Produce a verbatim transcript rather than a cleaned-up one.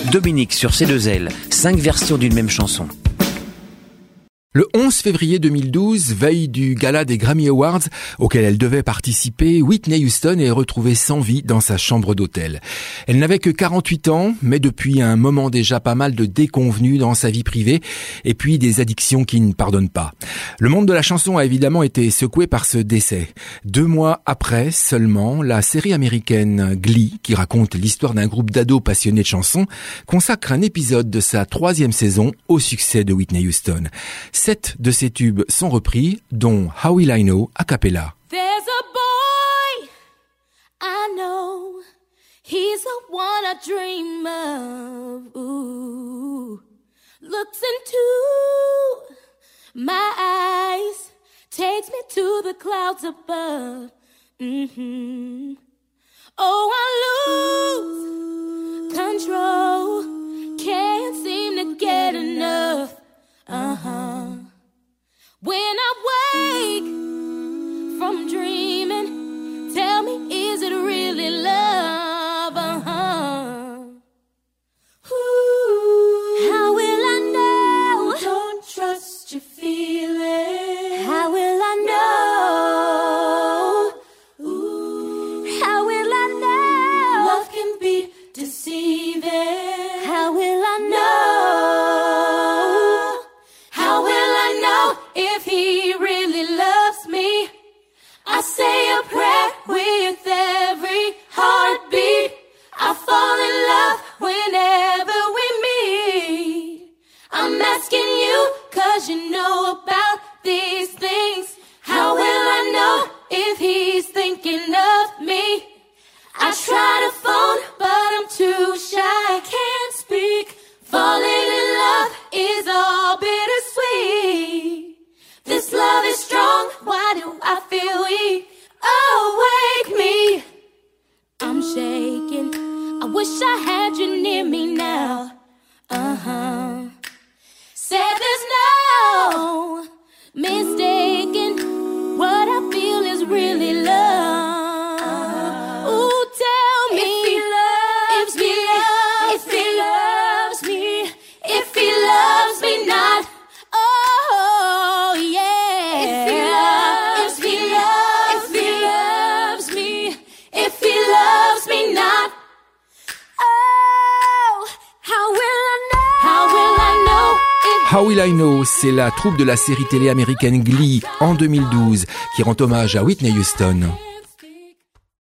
Dominique sur C deux L, cinq versions d'une même chanson. Le onze février deux mille douze, veille du gala des Grammy Awards auquel elle devait participer, Whitney Houston est retrouvée sans vie dans sa chambre d'hôtel. Elle n'avait que quarante-huit ans, mais depuis un moment déjà pas mal de déconvenues dans sa vie privée et puis des addictions qui ne pardonnent pas. Le monde de la chanson a évidemment été secoué par ce décès. Deux mois après seulement, la série américaine Glee, qui raconte l'histoire d'un groupe d'ados passionnés de chansons, consacre un épisode de sa troisième saison au succès de Whitney Houston. Sept de ces tubes sont repris, dont How Will I Know a cappella. There's a boy I know, he's the one I dream of. Ooh. Looks into my eyes, takes me to the clouds above. Mm-hmm. Oh, I lose control, can't seem to get enough. Uh-huh. When I wake from dreaming, tell me, is it really love? Uh-huh. Ooh. How will I know? Don't trust your feelings. How will I know? Ooh. How will I know? Love can be deceiving. How will I know? If he really loves me, I say a prayer with every heartbeat. I fall in love whenever we meet. I'm asking you, cause you know about these things. How will I know if he's thinking of me? I try to phone, but I'm too shy, can't speak. Falling in love is all bittersweet. This love is strong, why do I feel weak? Oh, wake me. I'm shaking, I wish I had you near me now. Uh-huh. Said there's no mistaking, what I feel is really love. Ooh, tell me if he loves if me, if he loves me, if he loves me not. How Will I Know, c'est la troupe de la série télé américaine Glee en deux mille douze qui rend hommage à Whitney Houston.